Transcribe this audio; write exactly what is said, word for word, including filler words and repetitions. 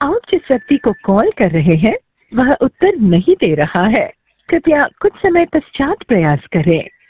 आप जिस व्यक्ति को कॉल कर रहे हैं वह उत्तर नहीं दे रहा है। कृपया कुछ समय पश्चात प्रयास करें।